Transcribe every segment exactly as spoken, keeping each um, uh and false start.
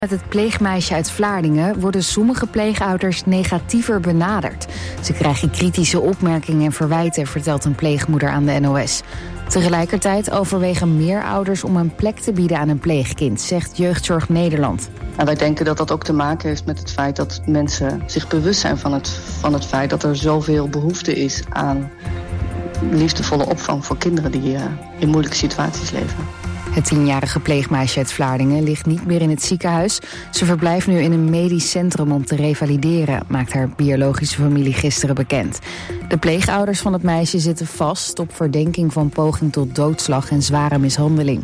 Met het pleegmeisje uit Vlaardingen worden sommige pleegouders negatiever benaderd. Ze krijgen kritische opmerkingen en verwijten, vertelt een pleegmoeder aan de N O S. Tegelijkertijd overwegen meer ouders om een plek te bieden aan een pleegkind, zegt Jeugdzorg Nederland. En wij denken dat dat ook te maken heeft met het feit dat mensen zich bewust zijn van het, van het feit dat er zoveel behoefte is aan liefdevolle opvang voor kinderen die uh, in moeilijke situaties leven. Het tienjarige pleegmeisje uit Vlaardingen ligt niet meer in het ziekenhuis. Ze verblijft nu in een medisch centrum om te revalideren, maakt haar biologische familie gisteren bekend. De pleegouders van het meisje zitten vast op verdenking van poging tot doodslag en zware mishandeling.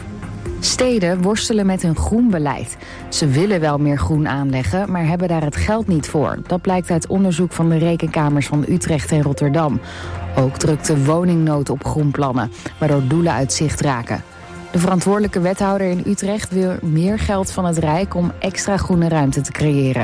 Steden worstelen met hun groenbeleid. Ze willen wel meer groen aanleggen, maar hebben daar het geld niet voor. Dat blijkt uit onderzoek van de rekenkamers van Utrecht en Rotterdam. Ook drukt de woningnood op groenplannen, waardoor doelen uit zicht raken. De verantwoordelijke wethouder in Utrecht wil meer geld van het Rijk om extra groene ruimte te creëren.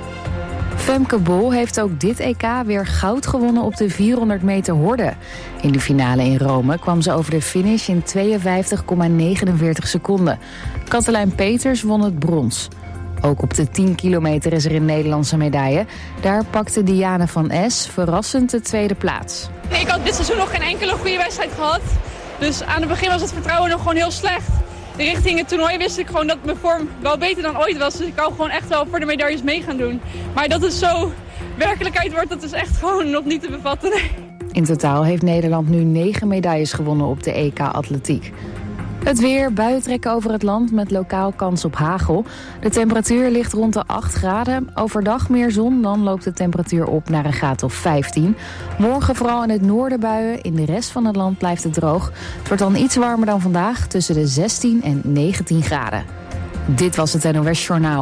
Femke Bol heeft ook dit E K weer goud gewonnen op de vierhonderd meter horde. In de finale in Rome kwam ze over de finish in tweeënvijftig komma negenenveertig seconden. Katelijn Peters won het brons. Ook op de tien kilometer is er een Nederlandse medaille. Daar pakte Diane van Es verrassend de tweede plaats. Ik had dit seizoen nog geen enkele goede wedstrijd gehad. Dus aan het begin was het vertrouwen nog gewoon heel slecht. Richting het toernooi wist ik gewoon dat mijn vorm wel beter dan ooit was. Dus ik wou gewoon echt wel voor de medailles mee gaan doen. Maar dat het zo werkelijkheid wordt, dat is echt gewoon nog niet te bevatten. In totaal heeft Nederland nu negen medailles gewonnen op de E K Atletiek. Het weer, buien trekken over het land met lokaal kans op hagel. De temperatuur ligt rond de acht graden. Overdag meer zon, dan loopt de temperatuur op naar een graad of vijftien. Morgen vooral in het noorden buien, in de rest van het land blijft het droog. Het wordt dan iets warmer dan vandaag, tussen de zestien en negentien graden. Dit was het N O S Journaal.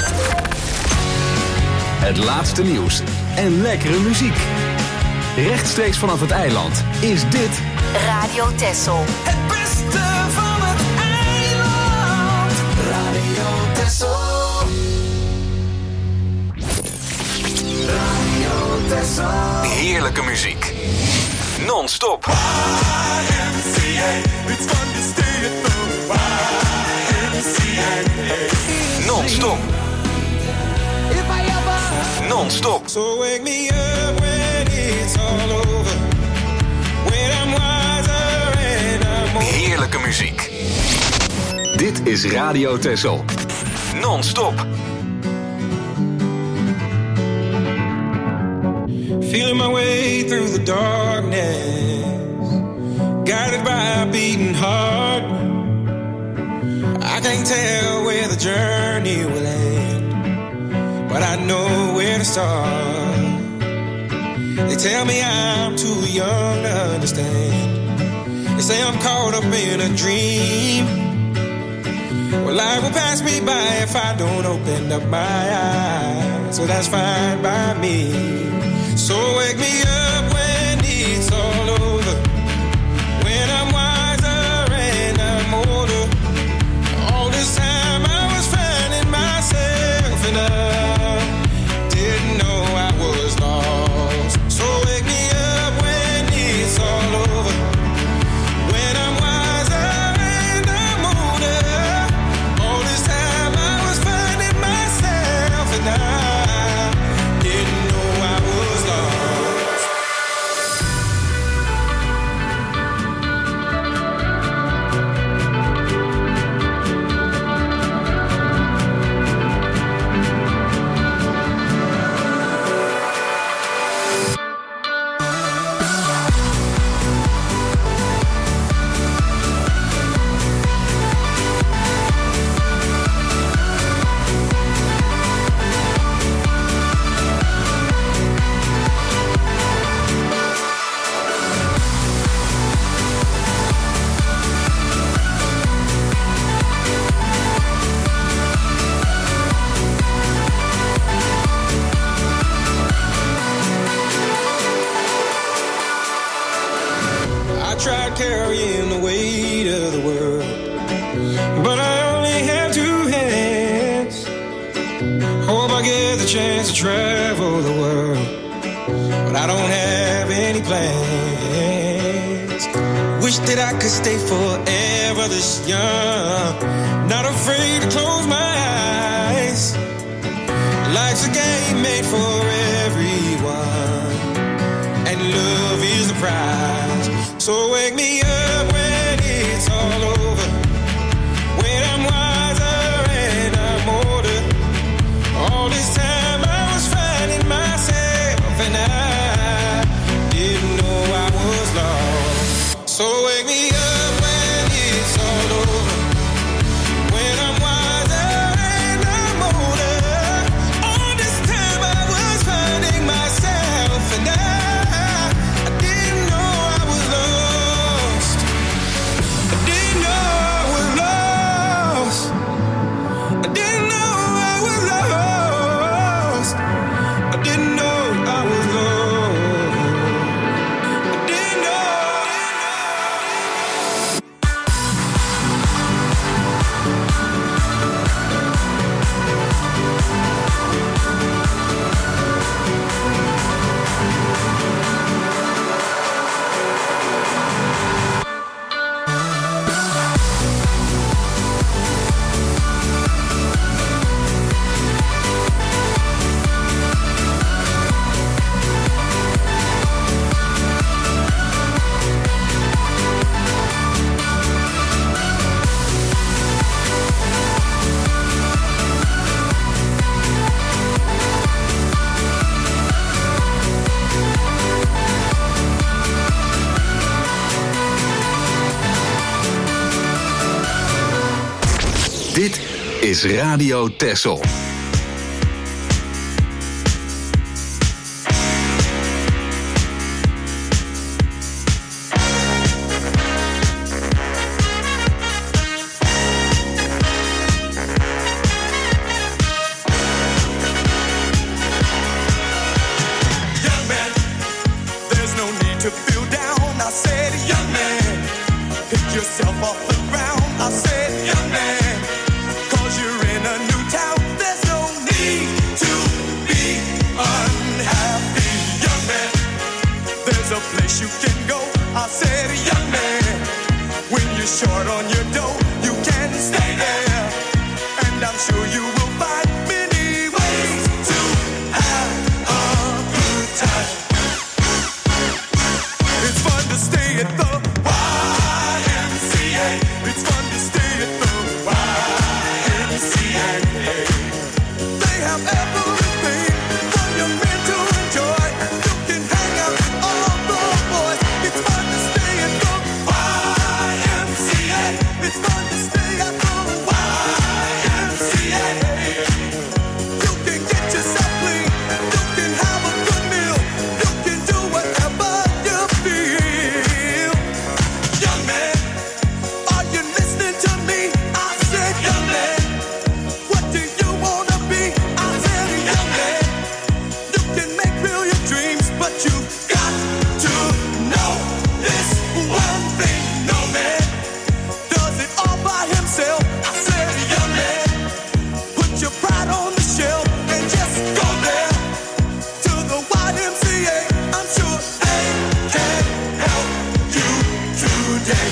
Het laatste nieuws en lekkere muziek. Rechtstreeks vanaf het eiland is dit Radio Texel. Het beste van het eiland. Radio Texel. Radio Texel. Heerlijke muziek. Non-stop. Non-stop. Non-stop. So wake me up when it's all over. When I'm wiser and I'm older. Heerlijke muziek. Dit is Radio Texel. Non-stop. Feeling my way through the darkness, guided by a beating heart. I can't tell where the journey will end, but I know where to start. They tell me I'm too young to understand. They say I'm caught up in a dream. Well, life will pass me by if I don't open up my eyes. So that's fine by me. So wake me up when it's all over. When I'm wiser and I'm older. All this time I was finding myself and I didn't know I was lost. So wake me up when it's all over. When I'm wiser and I'm older. All this time I was finding myself and I didn't know I was lost. I tried carrying the weight of the world, but I only have two hands. Hope I get the chance to travel the world, but I don't have any plans. Wish wish that I could stay forever this young. Not afraid to close my eyes. Life's a game made for everyone, and love is the prize. So wake me up when it's all over, when I'm wiser and I'm older. All this time I was finding myself, and I didn't know I was lost. So wake me up when it's all over, when I'm wiser and I'm older. All this time I was finding myself, and I, I didn't know I was lost. I didn't know I was lost. I didn't know I was lost. I didn't know I was lost. I didn't know. Dit is Radio Texel. Young man, there's no need to feel down. I said, young man, pick yourself off the ground. I said, young man, 'cause you're in a new town. There's no need to be unhappy. Young man, there's a place you can go. I said, young man, when you're short on your dough, you can stay there. And I'm sure you will find many ways to have a good time. It's fun to stay at the Y M C A. It's fun to stay at the Y M C A. They have everything for young men to enjoy. You can hang out with all the boys. It's fun to stay at the Y M C A. It's fun to stay at the Y M C A. You can get yourself clean. You can have a good meal. You can do whatever you feel. Young man, are you listening to me? I said, young man, what do you wanna be? I said, young man, you can make real your dreams, but you got to know this one thing. No man does it all by himself. I said, young man, put your pride on the shelf and just go there to the Y M C A. I'm sure they can help you today.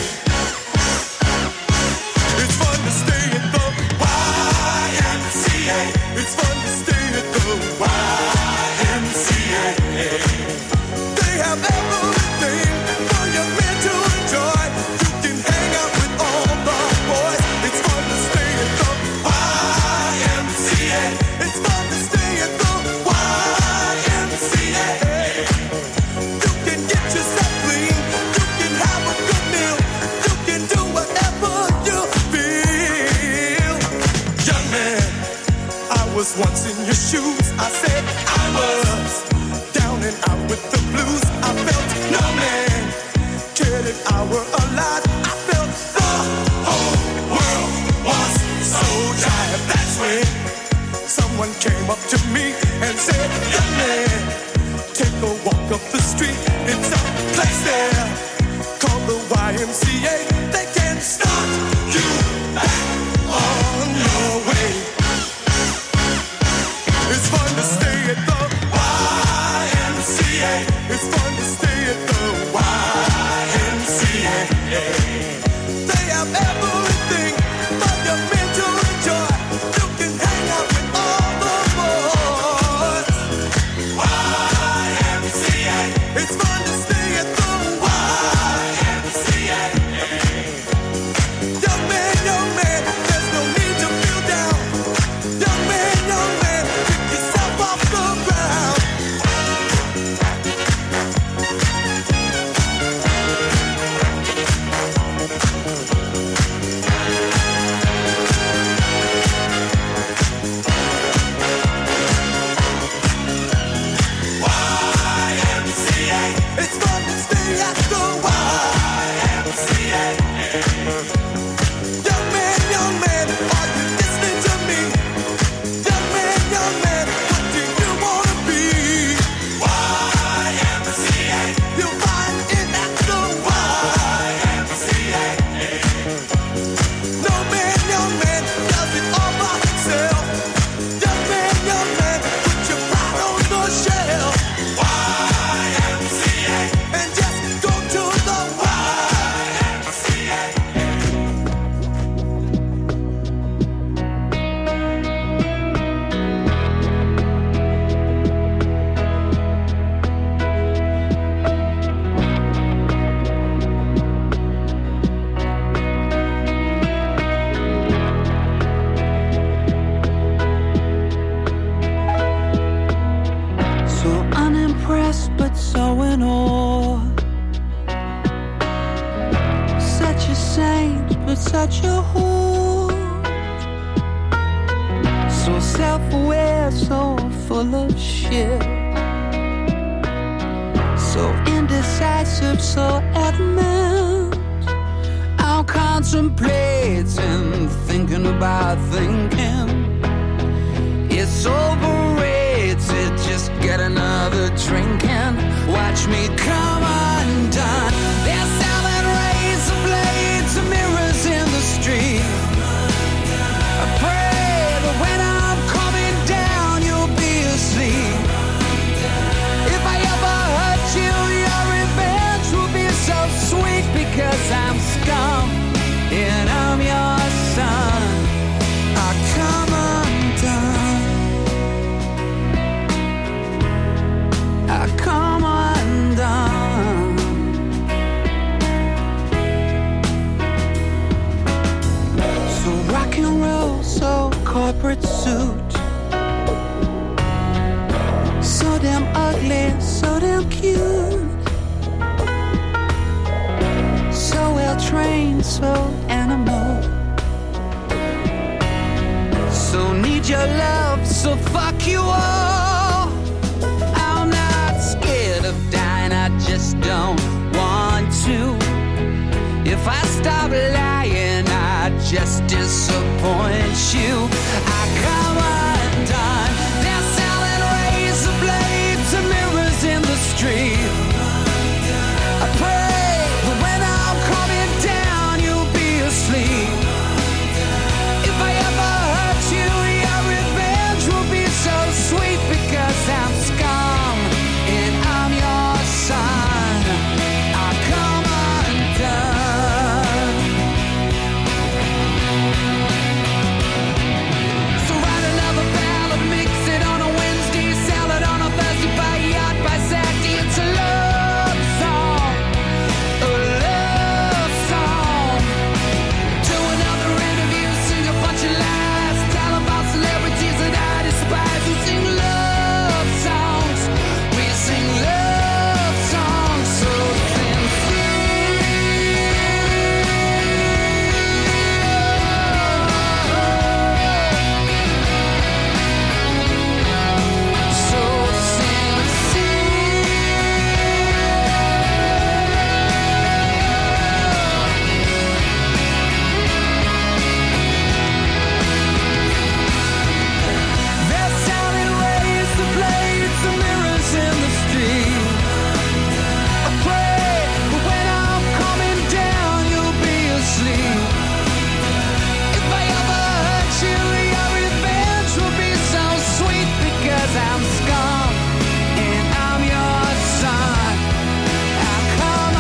It's fun to stay at the Y M C A. It's fun to stay at the Y M C A. They have everything for young men to enjoy. You can hang out with all the boys. It's fun to stay at the Y M C A. It's fun to stay at the Y M C A. You can get yourself clean. You can have a good meal. You can do whatever you feel. Young man, I was once in your shoes. I said I was down and out with the blues. I felt no man cared if I were alive. I felt the whole world was so tired. That's when someone came up to me and said, young man, take a walk up the street. It's a place there called the Y M C A. They can start you back on your way. It's fun to stay at the Y M C A. It's fun to stay at the Y M C A. So self-aware, so full of shit. So indecisive, so adamant. I'm contemplating, thinking about thinking. It's overrated, just get another drink and watch me come undone. They're selling razor blades and mirrors in the street. I pray that when I'm coming down, you'll be asleep. If I ever hurt you, your revenge will be so sweet, because I'm scum and I'm your son. I come undone. I come undone. So rock and roll, so corporate suit. So damn ugly, so damn cute. So well trained, so animal. So need your love, so fuck you all. I'm not scared of dying, I just don't want to. If I stop lying, I just disappoint you. I come undone. They're selling razor blades and mirrors in the street. I pray that when I'm coming down, you'll be asleep. If I ever hurt you, your revenge will be so sweet, because I'm scum and I'm your son. I come undone. So write another ballad, mix it on a Wednesday, sell it on a Thursday, buy a yacht by Saturday. It's a love song, a love song. Do another interview, sing a bunch of lies, tell about celebrities that I despise. We sing love songs, we sing love songs so sincere. So sincere. They're selling razor blades and mirrors in the street. I pray that when I'm coming down, you'll be asleep. If I ever hurt you, your revenge will be so sweet, because I'm scum and I'm your son. I come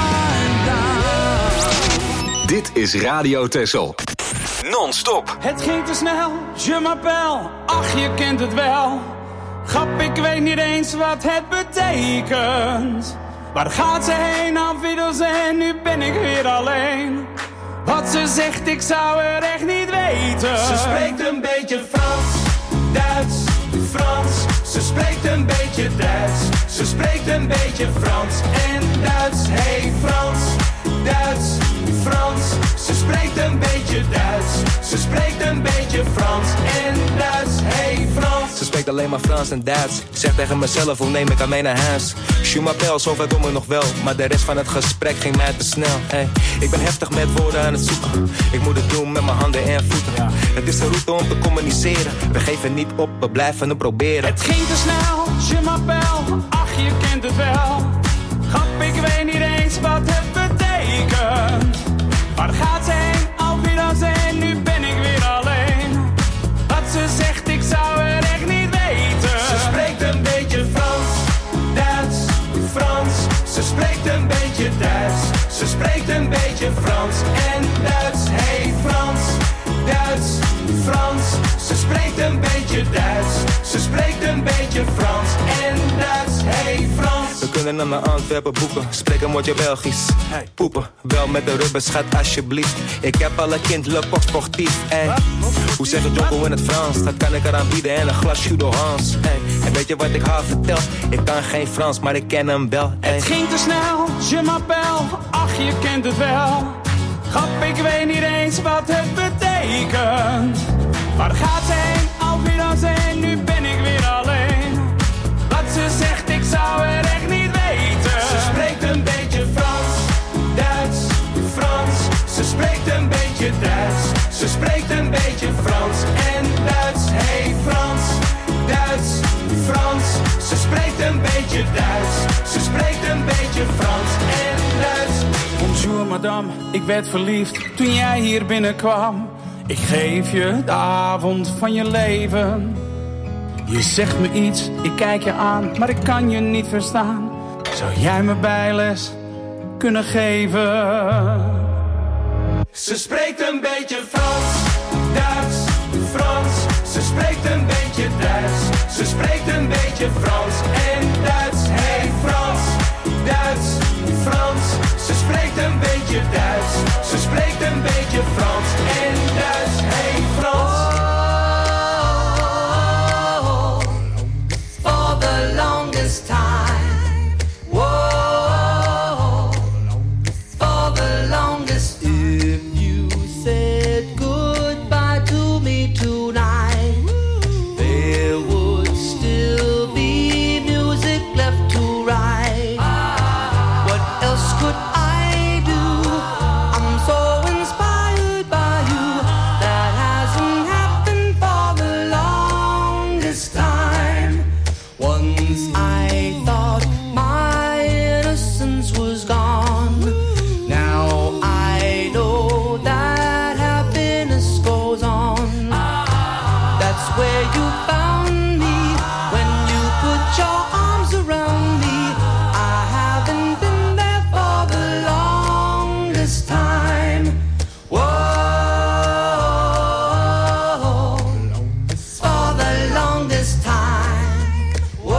undone. Dit is Radio Texel. Non-stop. Het ging te snel, je m'appelle, ach je kent het wel. Grap, ik weet niet eens wat het betekent. Waar gaat ze heen, afwiddels en nu ben ik weer alleen. Wat ze zegt, ik zou het echt niet weten. Ze spreekt een beetje Frans, Duits, Frans. Ze spreekt een beetje Duits. Ze spreekt een beetje Frans en Duits. Hey Frans, Duits, Frans. Ze spreekt een beetje Duits. Ze spreekt een beetje Frans en Duits. Hey Frans. Ze spreekt alleen maar Frans en Duits. Ik zeg tegen mezelf, hoe neem ik haar mee naar huis? Je m'appelle, zover doen we nog wel. Maar de rest van het gesprek ging mij te snel. Hey, ik ben heftig met woorden aan het zoeken. Ik moet het doen met mijn handen en voeten. Ja. Het is de route om te communiceren. We geven niet op, we blijven het proberen. Het ging te snel, je m'appelle, ach je kent het wel. Grap, ik weet niet eens wat het betekent. Waar gaat ze heen, alweer en nu ben ik weer alleen. Wat ze zegt, ik zou het echt niet weten. Ze spreekt een beetje Frans, Duits, Frans. Ze spreekt een beetje Duits. Ze spreekt een beetje Frans en Duits. Hey Frans, Duits, Frans. Ze spreekt een beetje Duits. Ze spreekt een beetje Frans en Duits. Hey Frans. We kunnen naar mijn Antwerpen boeken. Spreek een woordje Belgisch. Hey, poepen, wel met de rubber, schat alsjeblieft. Ik heb al een kind, le pop sportief. Hey. Hoe zeg je jonko in het Frans? Dat kan ik eraan bieden en een glas Judo Hans. Hey. En weet je wat ik haar vertel? Ik kan geen Frans, maar ik ken hem wel. Hey. Het ging te snel, je m'appelle, ach je kent het wel. Grap, ik weet niet eens wat het betekent. Waar gaat ze heen, alweer Rotterdam, ik werd verliefd toen jij hier binnenkwam. Ik geef je de avond van je leven. Je zegt me iets, ik kijk je aan, maar ik kan je niet verstaan. Zou jij me bijles kunnen geven? Ze spreekt een beetje Frans, Duits, Frans. Ze spreekt een beetje Duits. Ze spreekt een beetje Frans en Duits. Hey Frans, Duits, Frans. Ze spreekt een beetje Duits. Ze spreekt een beetje Frans en Duits. Hey Frans. Oh, for the longest time. Whoa, for the longest. If you said goodbye to me tonight, there would still be music left to write. What else could I do? I'm so inspired by you. That hasn't happened for the longest time. Once I thought my innocence was gone. Now I know that happiness goes on. That's where you found me when you put your arms around me. I haven't been there for the longest time. Whoa, for the longest time.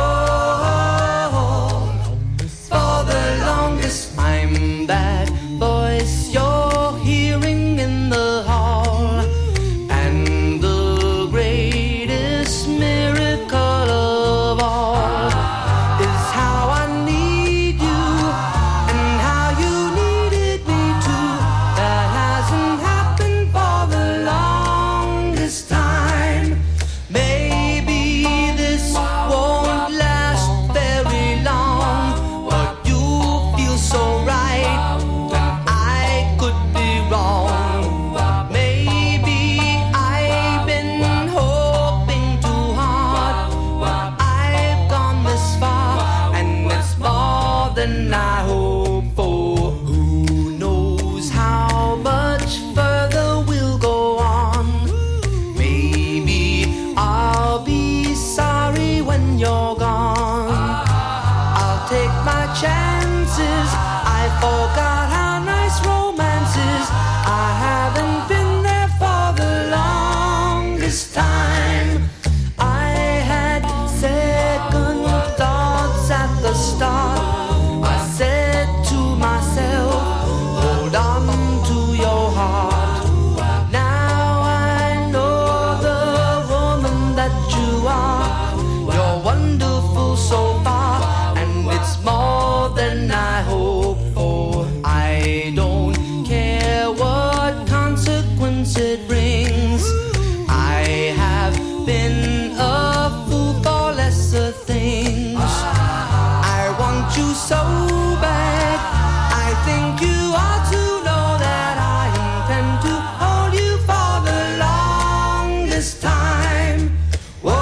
Whoa, for the longest. I'm that voice you're hearing in the hall, and the greatest miracle of all is how I need you and how you needed me too. That hasn't happened for the longest time. Maybe this won't last very long, but you feel so right when I could be wrong. Maybe I've been hoping too hard, but I've gone this far, and it's more than I hope for. Who knows how much further we'll go on? Maybe I'll be sorry when you're gone. I'll take my chances. I forgot how nice romance is. I haven't been there for the longest time. I had second thoughts at the start. I said to myself, hold on to your heart. Now I know the woman that you are. You're wonderful so far, and it's more than I hope for. I don't care what consequence it brings. I have been a fool for lesser things. I want you so bad. I think you ought to know that I intend to hold you for the longest time. Whoa,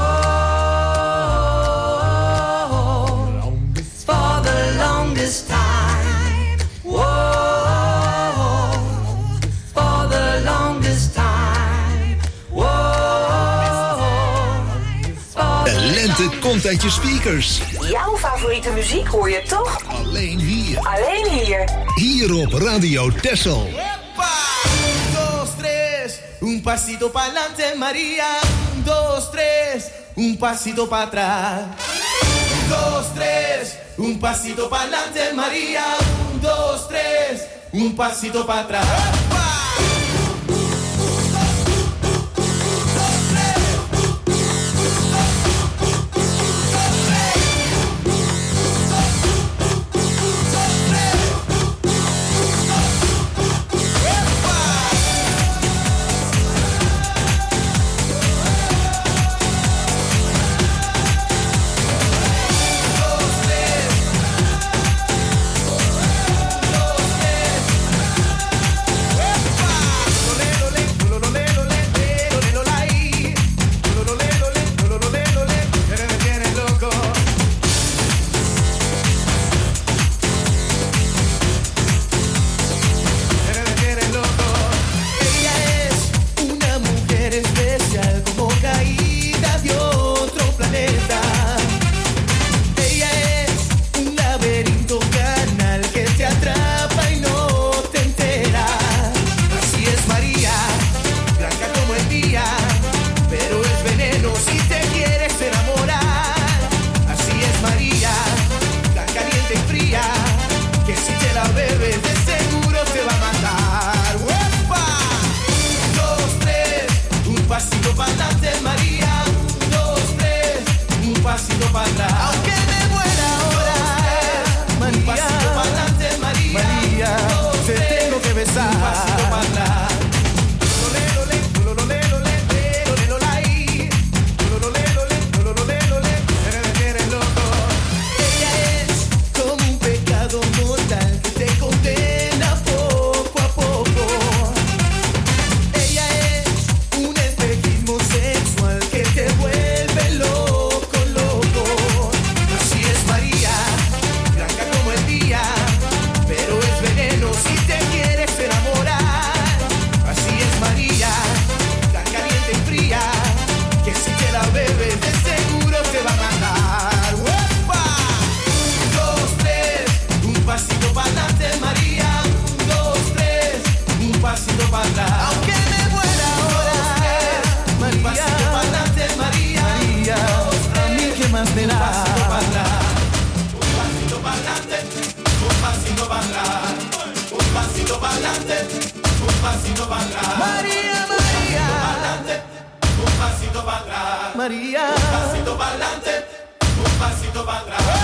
for the longest time. Whoa, for the longest time. Whoa, for De lente komt uit je speakers. Jouw favoriete muziek hoor je toch? Alleen hier. Alleen hier. Hier op Radio Texel. Un, dos, tres, un pasito pa'lante, María. Un, dos, tres, un pasito para atrás. Un, dos, tres, un pasito pa'lante, María. Un, dos, tres, un pasito para atrás. más me da? Un pasito pa'lante, un pasito pa'lante, un pasito pa'lante, un pasito pa'lante. María, María. Un pasito pa'lante, María. Un pasito pa'lante, un pasito pa'lante.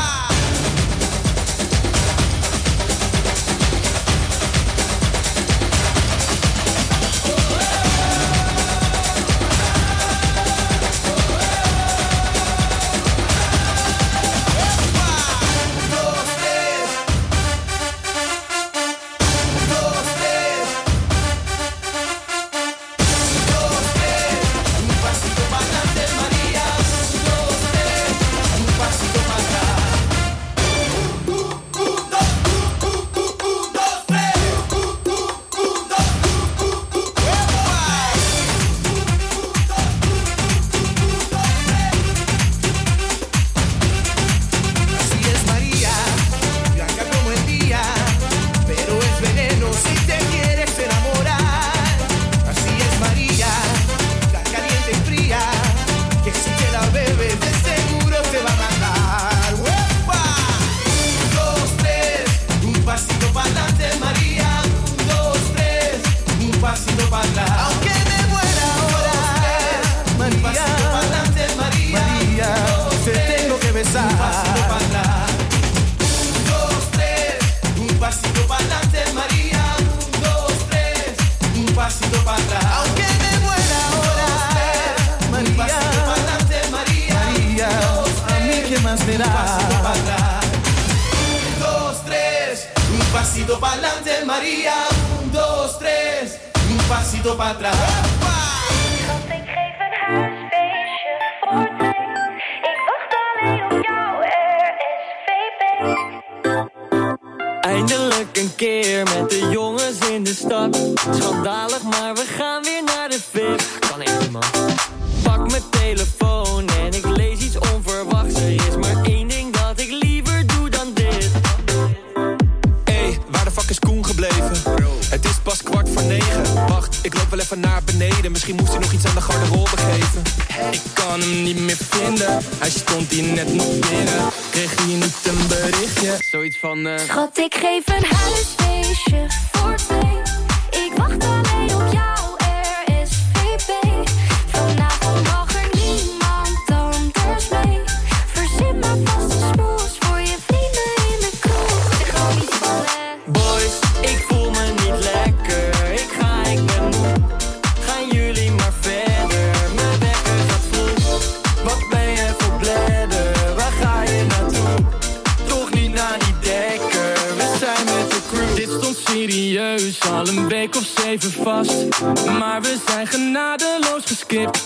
Schat, ik geef een huisfeestje voor twee. Ik wacht alleen op jou, R S V P. Vanavond mag er niemand anders mee. Verzin maar vast een smoes voor je vrienden in de kroeg. Zeg gewoon niet vallen. Boys, ik voel me niet lekker. Ik ga, ik ben moe. Gaan jullie maar verder. Mijn wekker gaat vroeg. Wat ben je voor bladder? Waar ga je naartoe? Toch niet naar die dekker. We zijn met de crew. Dit stond serieus, al een week of zeven vast. Maar we zijn genadeloos geskipt.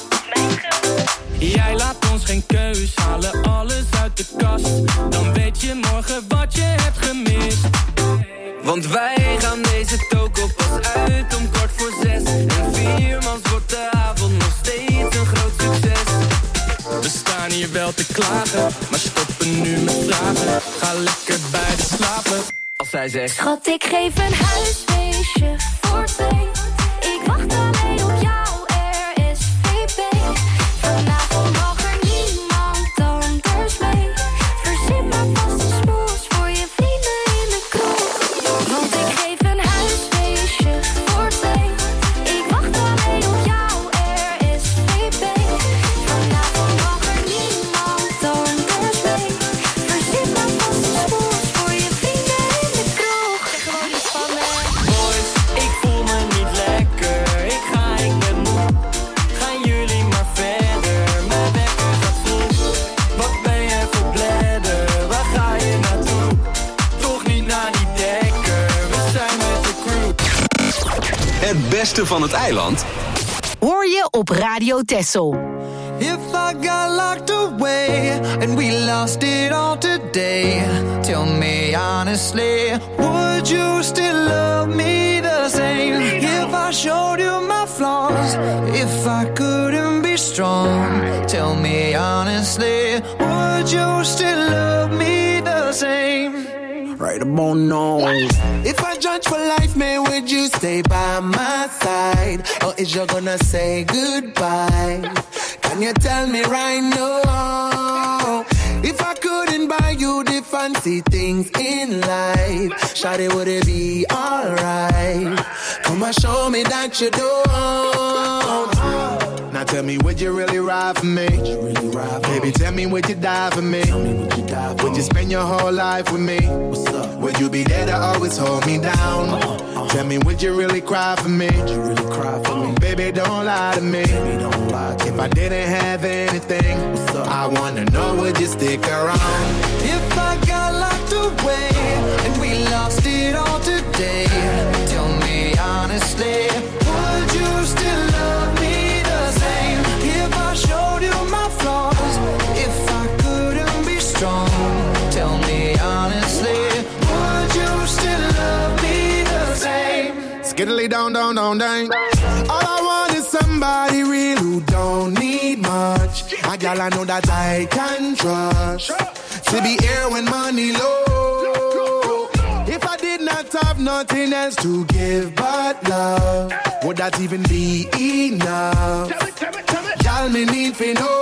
Jij laat ons geen keus, halen alles uit de kast. Dan weet je morgen wat je hebt gemist. Want wij gaan deze toko pas uit om kwart voor zes. En viermans wordt de avond nog steeds een groot succes. We staan hier wel te klagen, maar stoppen nu met vragen. Ga lekker bij de slapen, als zij zegt: Schat, ik geef een huisfeestje voor twee. Ik wacht alleen op jou, R S V P. Vanavond mag er niemand anders mee. Verzin maar vast een smoes voor je vrienden in de kroeg. Want ik geef een huisfeestje voor twee. Ik wacht alleen op jou, R S V P. Vanavond mag er niemand anders mee. Verzin maar vast een smoes voor je vrienden in de kroeg. Zeg gewoon iets van me. Boys, ik voel me niet lekker. Ik ga, ik ben moe. Gaan jullie maar verder. Mijn wekker gaat vroeg. Wat ben je voor bladder? Waar ga je naartoe? Toch niet naar die dekker. We zijn met de crew. Het beste van het eiland hoor je op Radio Texel. If I got locked away and we lost it all today, tell me honestly, would you still love me the same? If I showed you my flaws, if I couldn't be strong, tell me honestly, would you still love me the same? Right about now. If I judge for life, man, would you stay by my side? Or is you gonna say goodbye? Can you tell me right now? see things in life. Shawty, would it be alright? Come on, show me that you don't. Now tell me, would you really ride for me? Really ride for Baby, tell me, would you die for me? me would, you die for would you spend your whole life with me? What's up? Would you be there to always hold me down? Uh-huh, uh-huh. Tell me, would you really cry for me? Would you really cry for me? Baby, don't lie to me. Baby, don't lie to if me. I didn't have anything, I wanna know, would you stick around? If I got locked away and we lost it all today, tell me honestly, would you still love me the same? If I showed you my flaws, if I couldn't be strong, tell me honestly, would you still love me the same? Skiddly down, down, down, down. All I want is somebody real who don't need much. A gal I know that I can trust. To be here when money low. If I did not have nothing else to give but love, would that even be enough? Y'all me need to know.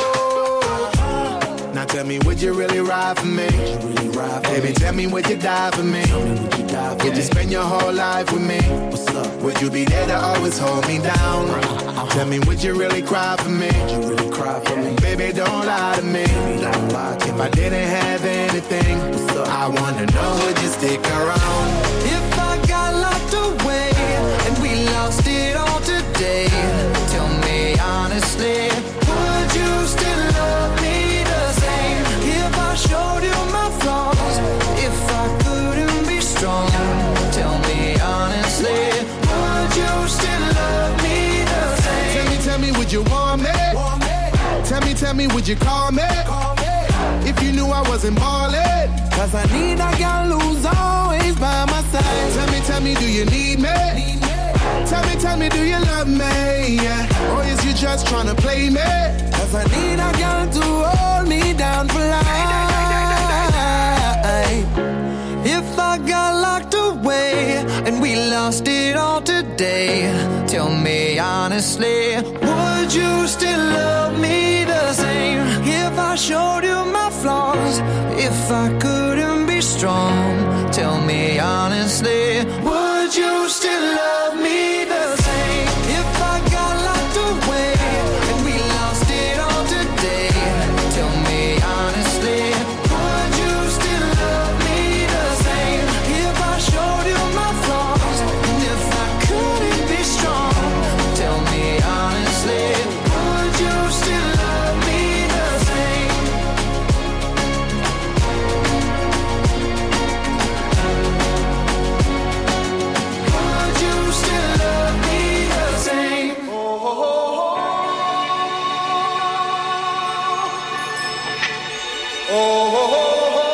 Now tell me, would you really ride for me? Really ride for Baby, me? Tell me, would you die for me? Would you, die for would me? You spend your whole life with me? What's up? Would you be there to always hold me down? Uh-huh. Tell me, would you really cry for me? Would you really cry for me? Baby, don't lie to me. Baby, don't lie to if me. I didn't have anything, I wanna know, would you stick around? If I got locked away and we lost it all today, tell me honestly, would you still love me the same? If I showed you my flaws, if I couldn't be strong, tell me honestly, would you still love me the same? Tell me, tell me, would you want me? Want me? Tell me, tell me, would you call me? Call me. If you knew I wasn't ballin', cause I need a girl who's always by my side. Tell me, tell me, do you need me? Need me? Tell me, tell me, do you love me? Yeah. Or is you just tryna play me? Cause I need a girl to hold me down for life. If I got locked away and we lost it all today, tell me honestly, would you still love me the same? If I showed you my flaws, if I couldn't be strong, tell me honestly, would you still love me the same? If I got locked away and we lost it all today, tell me honestly, would you still love me the same? If I showed you my flaws, and if I couldn't be strong, tell me honestly, would you still love me the same? Would you still love me the same? Oh, oh, oh, oh, oh.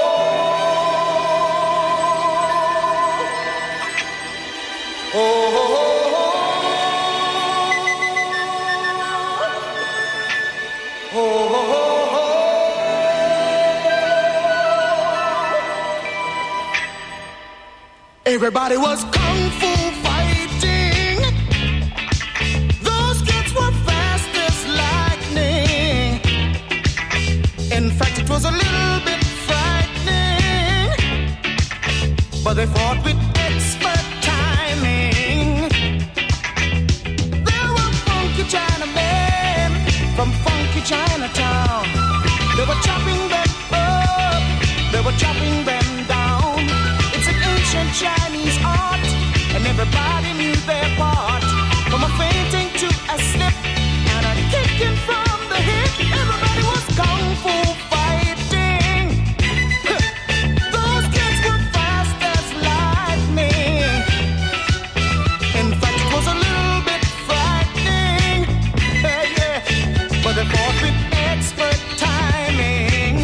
Everybody was kung fu fighting. Those kids were fast as lightning. In fact, it was a little bit frightening, but they fought with expert timing. There were funky Chinamen from funky Chinatown. They were chopping them up, they were chopping them down. It's an ancient Chinese art, and everybody knew their part. From a fainting to a slip and a kicking from the hip, everybody was kung fu fighting. Those kids were fast as lightning. In fact, it was a little bit frightening, yeah, yeah. But they fought with expert timing.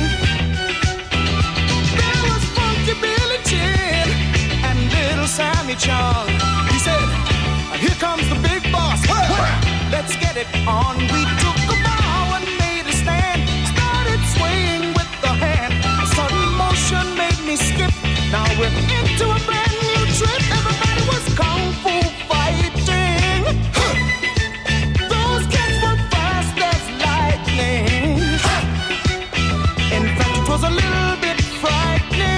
There was Funky Billy Chin and Little Sammy Chung. He said, here comes the big boss. Let's get it on. We took a bow and made a stand. Started swaying with the hand. A sudden motion made me skip. Now we're into a brand new trip. Everybody was kung fu fighting. Those kids were fast as lightning. In fact, it was a little bit frightening.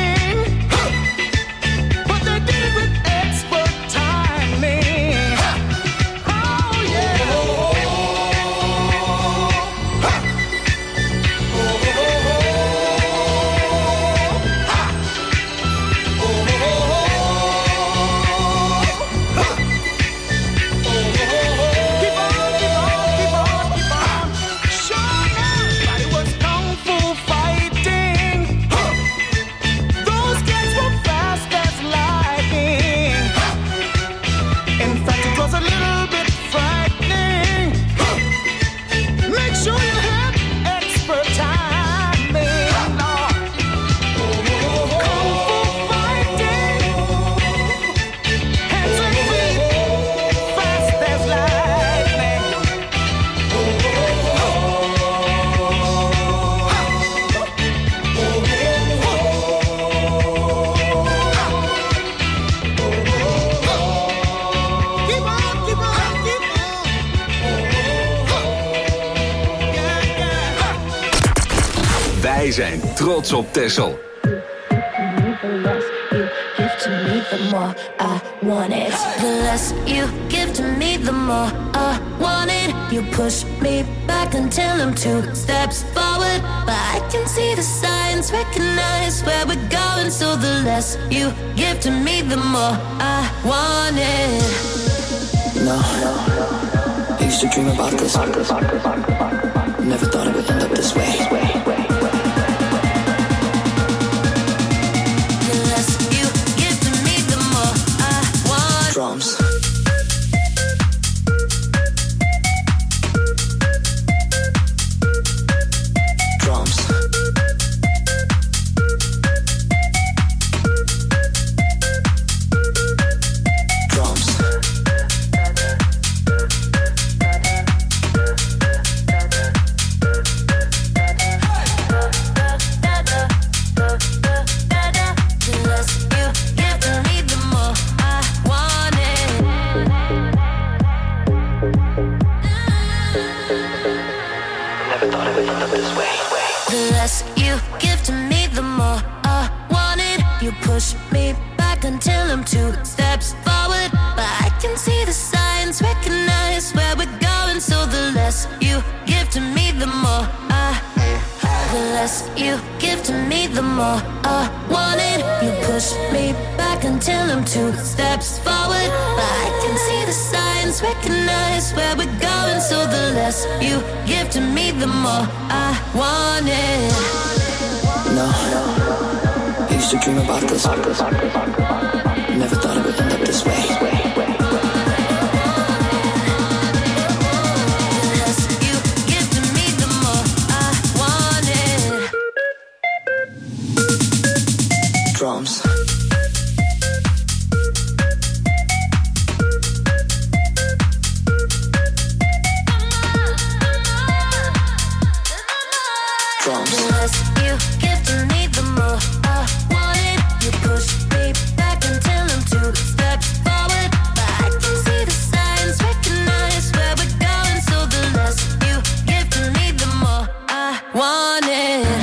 Wij zijn trots op Texel. To me, the more I want it. The less you give to me, the more I want it. You push me back until I'm two steps forward, but I can see the signs, recognize where we're going. So the less you give to me, the more I want it. No, I used to dream about this. Never thought it would end up this way. Drums. Drums. Drums. Push me back until I'm two steps forward, but I can see the signs, recognize where we're going. So the less you give to me, the more I, the less you give to me, the more I want it. You push me back until I'm two steps forward, but I can see the signs, recognize where we're going. So the less you give to me, the more I want it. No, I used to dream about this. Never thought it would end up this way. The less you give to me, the more I want it. Drums. The less you give to me, the more I want it. You push me back until I'm two steps forward, but I can see the signs, recognize where we're going. So the less you give to me, the more I want it.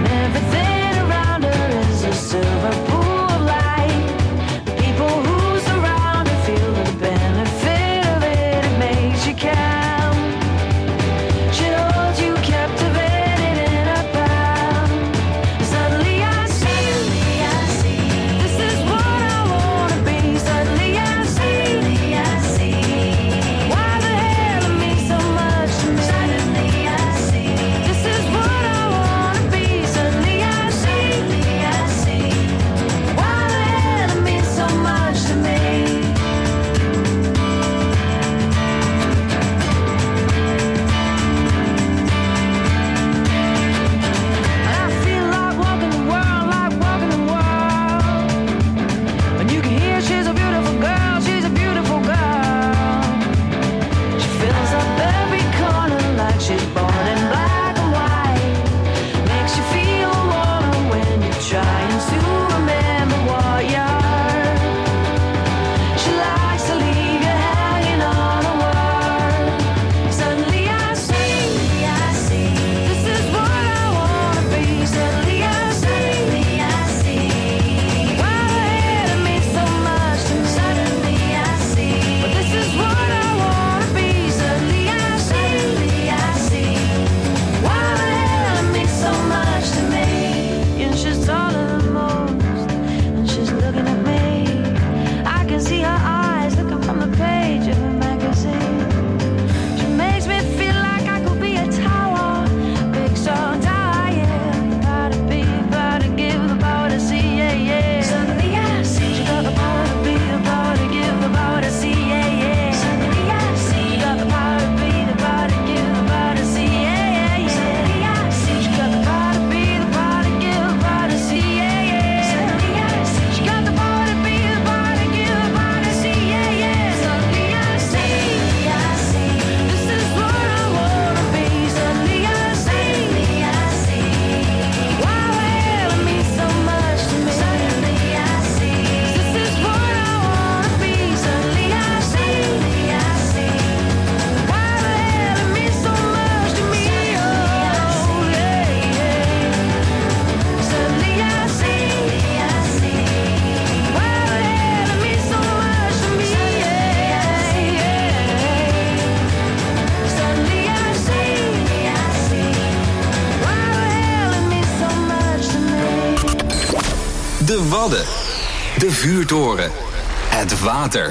Silver pool of light. The people who Wadden. De vuurtoren. Het water.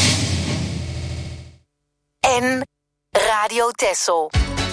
En Radio Texel.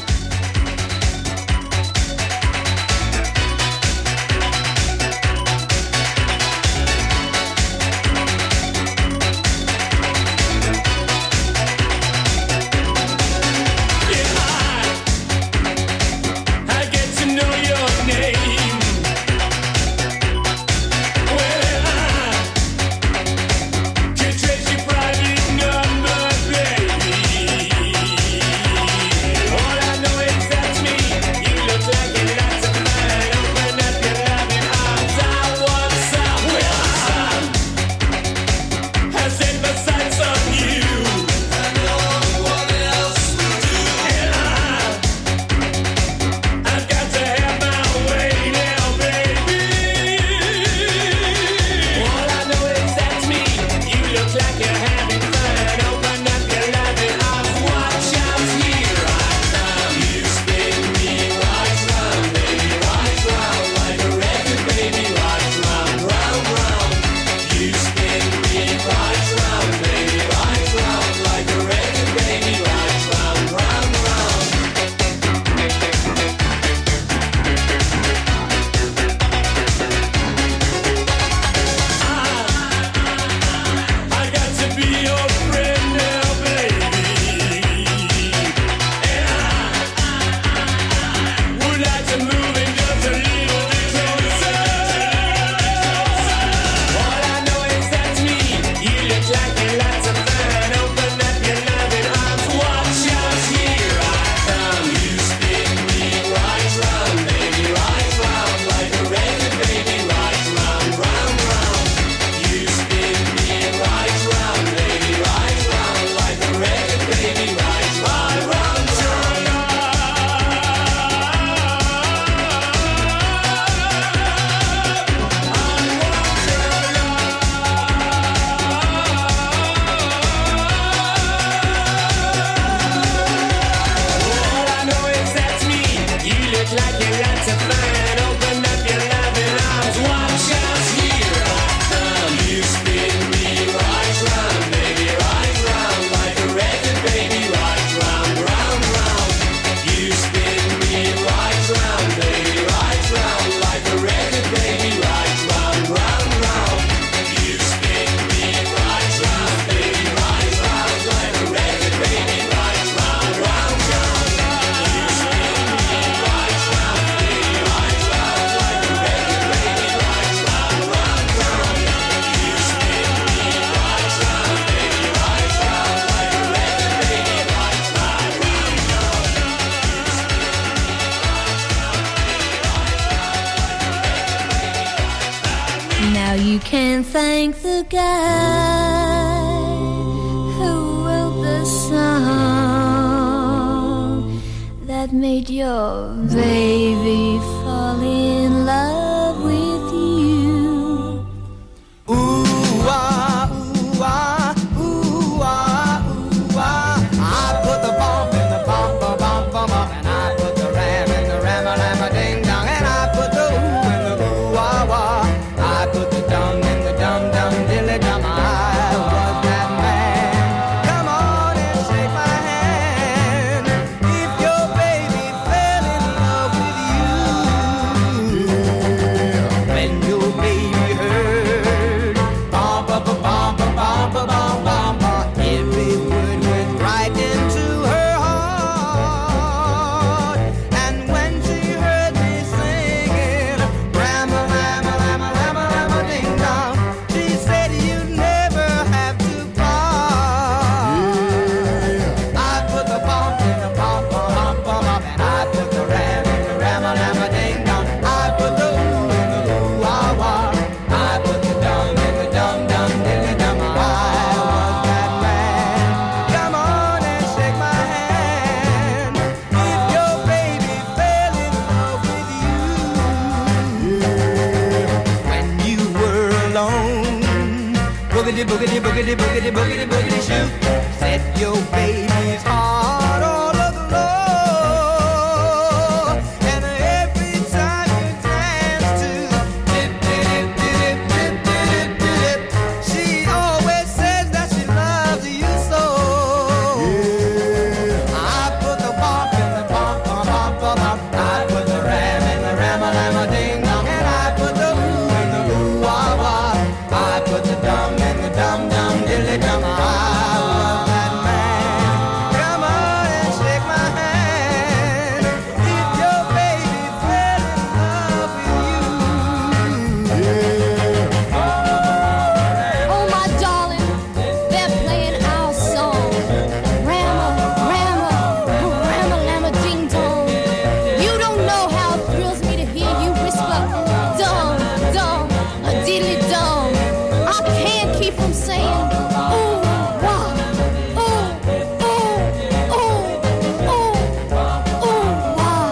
You can thank the guy who wrote the song that made your baby fall in love with you. Ooh, ah, ooh, ah, ooh, ah, ooh, ah. I put the bomb in the bomb, bomb, bomb, bomb, bomb, and I put the ram in the ram, a ram, a ding dong, and I put the ooh in the ooh, ah, wah. I put the dum in the dum dum dilly dum. I was that man. Come on and shake my hand. If your baby fell in love with you, when your baby heard bum ba ba bum ba bum ba bum bum bum, every word went right into her heart. And when she heard me singing ram a ram a ram a ram a ram a ding dong, she said you'd never have to part. I put the bump in the bump bump bump bump, and I put the ram in the ram a ram a ding dong. I put the ooh in the ooh ah wah. I put the dum in the dum dum dilly dum. I was that man. Come on and shake my hand. If your baby fell in love with you when you were alone, boogity boogity boogity boogity boogity boogity shoot, set your baby's heart all aglow. And every time you dance to dip dip dip dip grandma, I was that man. Come on and shake my hand. If your baby fell in love with you, yeah. Oh, my darling, they're playing our song. Rama, Rama, Rama, Lama, ding dong. You don't know how it thrills me to hear you whisper, dong, dong, a diddly dong. I can't keep from saying, ooh, wah, ooh, ooh, ooh, ooh, ooh, wah.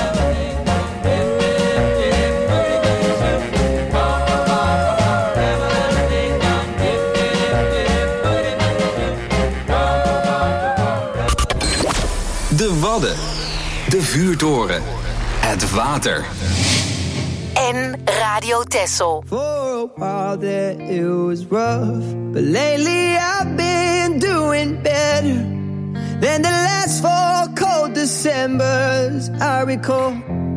De Wadden. De vuurtoren. Het water. En Radio Texel. For a while there it was rough, but lately I've been doing better than the last four cold Decembers I recall.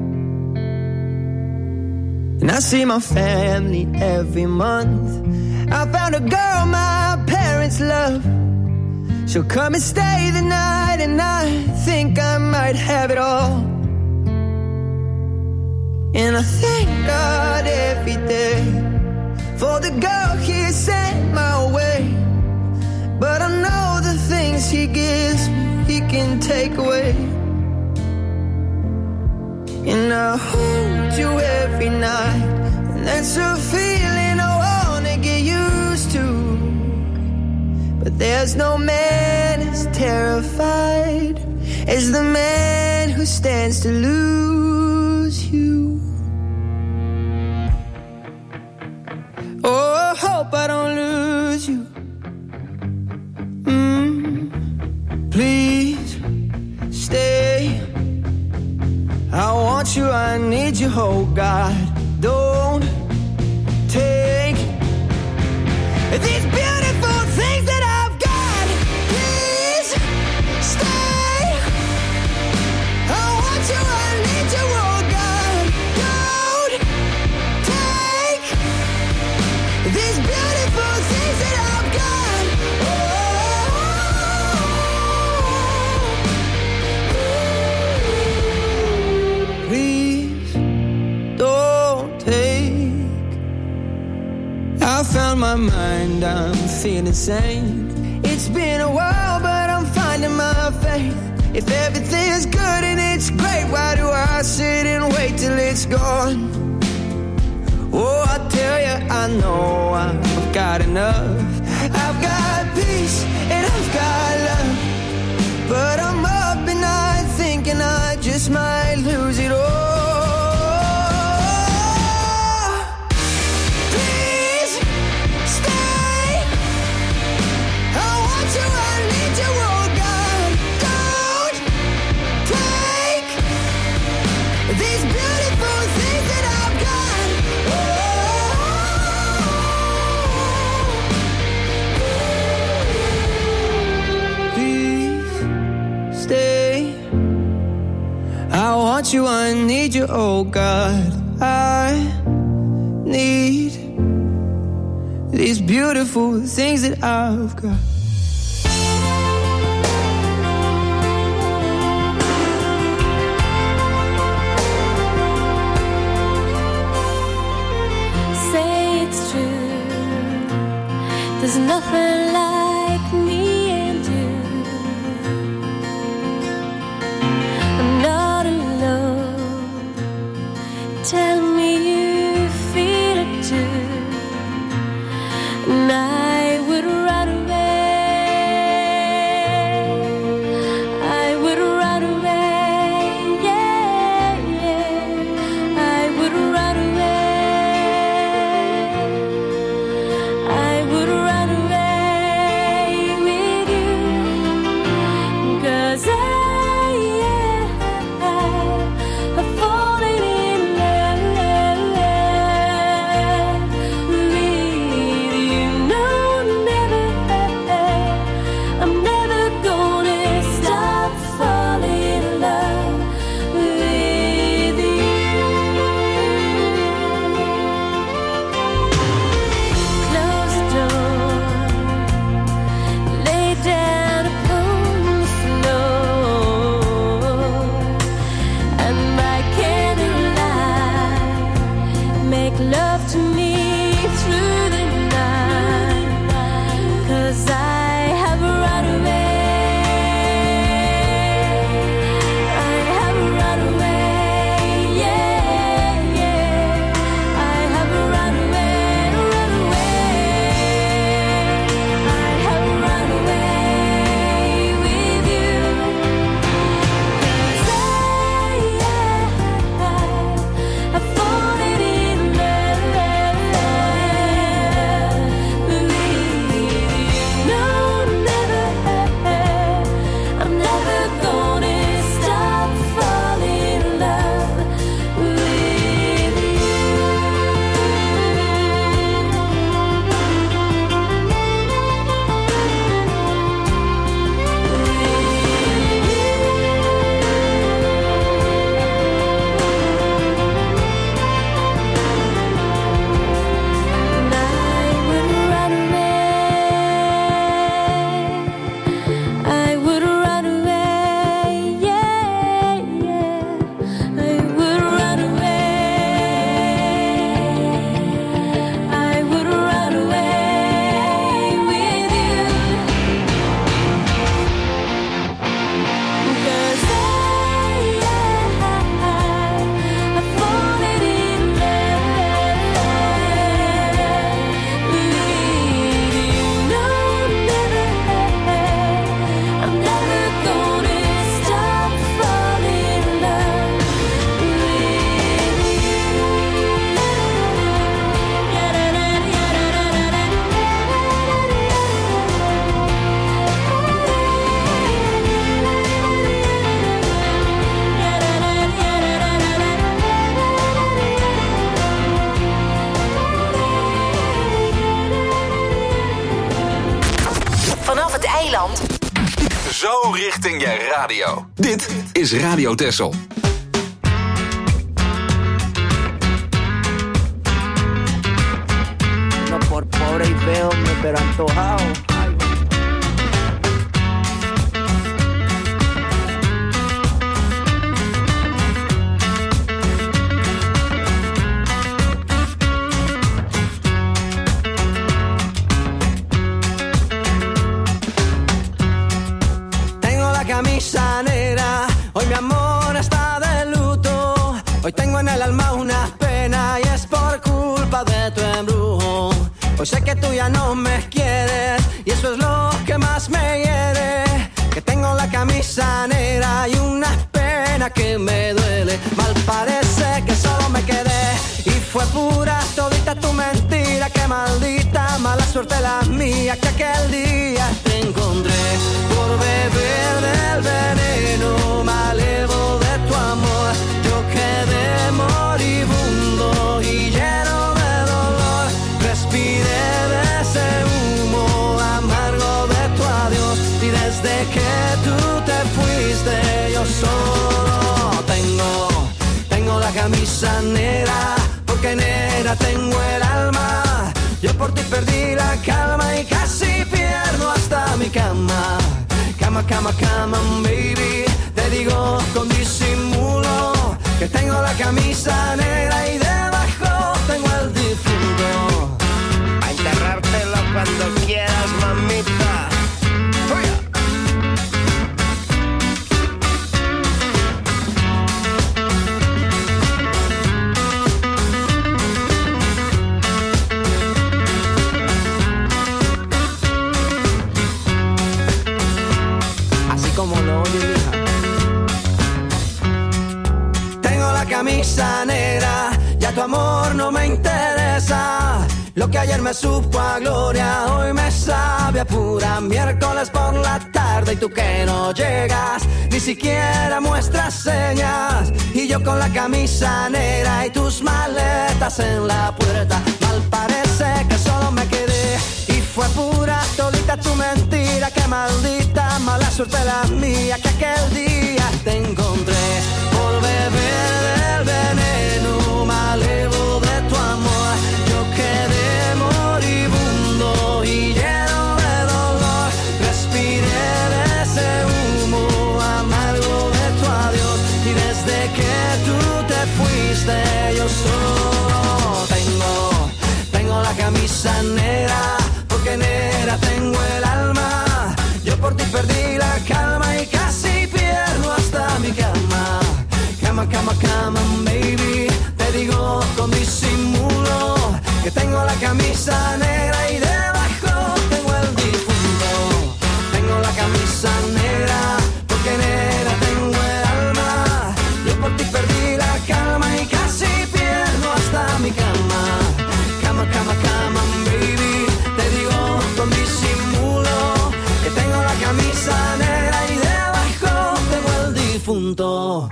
And I see my family every month. I found a girl my parents love. She'll come and stay the night, and I think I might have it all. And I thank God every day for the girl He sent my way. But I know the things He gives me, He can take away. And I hold you every night, and that's a feeling I wanna get used to. But there's no man as terrified as the man who stands to lose you. Oh, I hope I don't lose you. Mm, please stay. I want you, I need you, oh God. Don't take these beautiful things that I've got. Please stay. I want you, I need you, oh God. Don't take these beautiful things that I've got. Oh, please don't take. I found my mind, I'm feeling sane. It's been a while, but I'm finding my faith. If everything's good and it's great, why do I sit and wait till it's gone? Oh, I tell you, I know I've got enough. I've got peace and I've got love. But I'm up and I'm thinking I just might lose it all. Please stay. I want you, I need you, oh God. Don't take these beautiful things that I've got. Please stay. I want you, I need you, oh God. I need these beautiful things that I've got. Say it's true. There's nothing like me and you. I'm not alone. Tell me you feel it too. And I would run away. I would run away. Yeah, yeah. I would run away. I would run away. 'cause I have run away. I have run away, yeah, yeah. I have run away, run away. I have run away with you. 'Cause I, yeah, I've fallen in love with you. No, never, I'm never gonna stop falling in love with you. And I would run away. I would run away, yeah, yeah. I would run away. I would run away with you. 'Cause I, yeah, I've fallen in love with you. No, never, I'm never gonna stop falling in love with Vanaf het eiland. Zo richting je radio. Dit is Radio Texel. No por pobre y feo, me pero antojado. Tengo la camisa negra, hoy mi amor está de luto. Hoy tengo en el alma una pena y es por culpa de tu embrujo. Hoy sé que tú ya no me quieres y eso es lo que más me hiere. Que tengo la camisa negra y una pena que me duele. Mal parece que solo me quedé y fue pura todita tu mentira. Que maldita mala suerte la mía que aquel día te encontré. Por beber del veneno me alevo de tu amor. Yo quedé moribundo y lleno de dolor. Respiré de ese humo amargo de tu adiós. Y desde que tú te fuiste yo solo tengo, tengo la camisa negra. Porque negra tengo el alma. Yo por ti perdí la calma y casi pierdo hasta mi cama. Cama, cama, cama, baby. Te digo con disimulo que tengo la camisa negra y debajo tengo el difunto. A enterrártelo cuando quieras, mamita. ¡Fuera! Así como lo oyes, hija. Tengo la camisa negra, ya tu amor no me interesa. Lo que ayer me supo a gloria, hoy me sabe a pura. Miércoles por la tarde y tú que no llegas, ni siquiera muestras señas. Y yo con la camisa negra y tus maletas en la puerta. Mal parece que solo me quedé y fue pura todita tu mentira. Que maldita mala suerte la mía que aquel día te encontré. Por beber del veneno me alevo de tu amor. Yo quedé moribundo y lleno de dolor. Respiré de ese humo amargo de tu adiós. Y desde que tú te fuiste yo solo tengo, tengo la camisa negra. Porque negra tengo el Cama, cama, cama, baby. Te digo con disimulo que tengo la camisa negra y debajo tengo el difunto. Tengo la camisa negra porque negra tengo el alma. Yo por ti perdí la calma y casi pierdo hasta mi cama. Cama, cama, cama, baby. Te digo con disimulo que tengo la camisa negra y debajo tengo el difunto.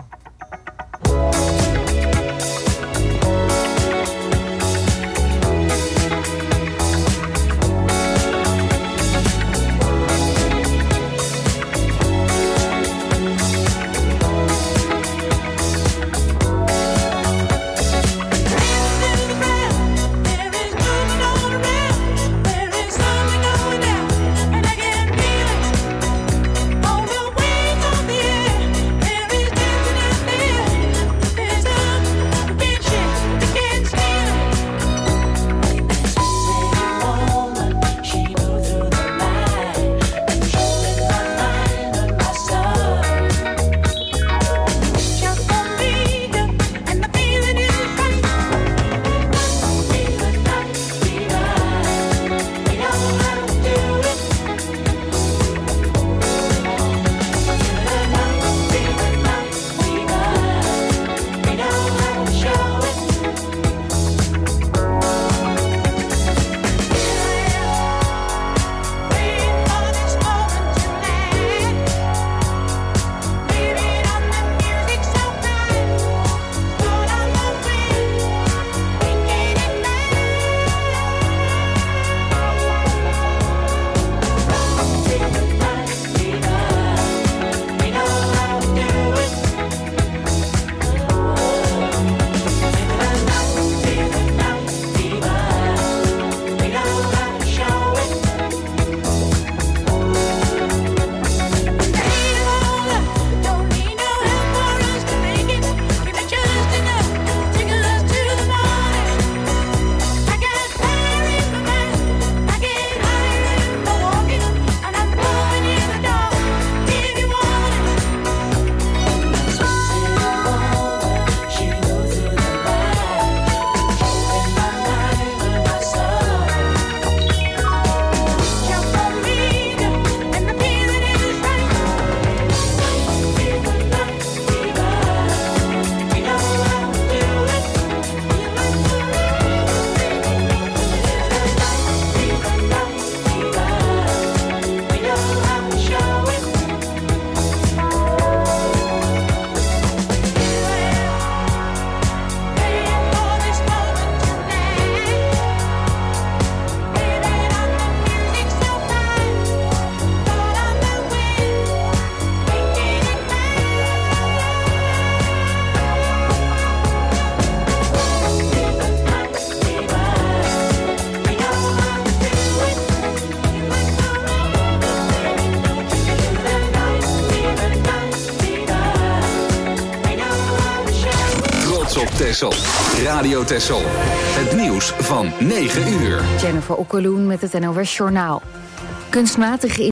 Texel. Radio Texel. Het nieuws van negen uur. Jennifer Okkeloen met het N O S Journaal. Kunstmatige